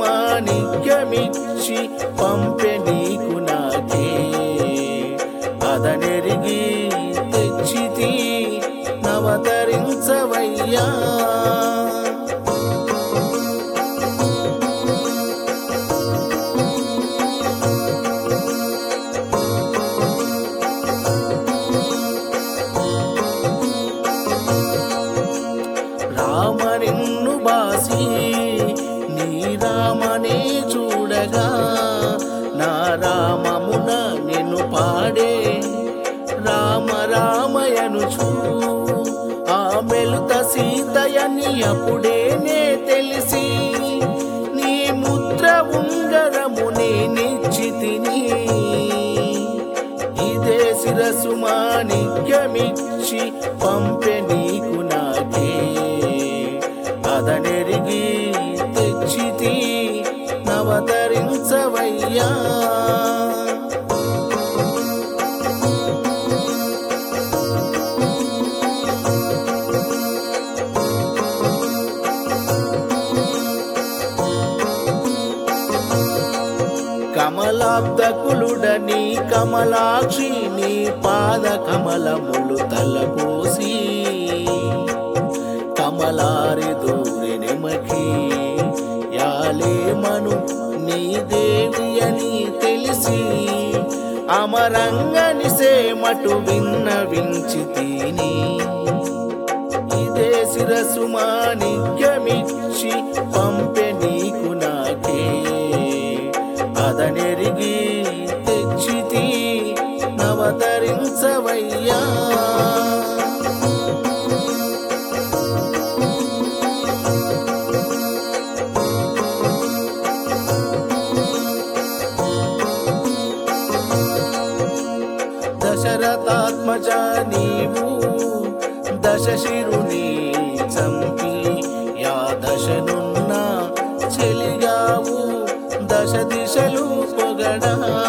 మాణిక్యమిచ్చి పంపె నీకు నాకే అదనెరిగి తెచ్చితి నవతరించవయ్యా రామ నిన్ను బాసి నీ రామనే చూడగా నా రామమున నిన్ను పాడే రామ రామయనుచు ఆ మెలుత సీతయని అప్పుడేనే తెలిసి నీ ముద్ర ఉంగరము నేనిచ్చితిని ఇదే శిరసు మాణిక్యమిచ్చి పంపె నీకు నాకే అదనెరిగి తెచ్చితి నవతరించవయ్యా కమలాబ్దకులుడని కమలాక్షి నీ పాద కమలములు తలపోసి కమలారి దూరెనెమకి యాలేమను నీ దేవి అని తెలిసి అమరంగని సేమటు విన్నవించితిని ఇదే శిరసు మాణిక్యమిచ్చి పంపె నీకు నాకే అదనెరిగి తెచ్చితి నవతరించవయ్యా దశరథాత్మజ నీవు దశశిరుని చంపి యా దశనున్న చెలిగావు దశ దిశలు పొగడా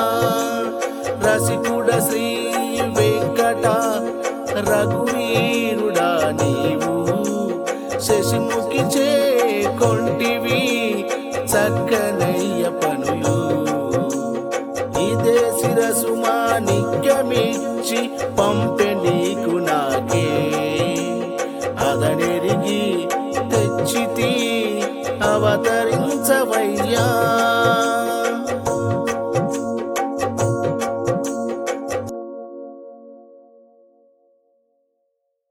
రసికుడ శ్రీ వెంకట రఘువీరుడా నీవు శశిముఖి చే కొంటివి చక్కనయ్య పనులు ఇదే శిరసు మాణిక్యమిచ్చి పంపె నీకు నాకే అదనెరిగి తెచ్చితి అవతరించవయ్యా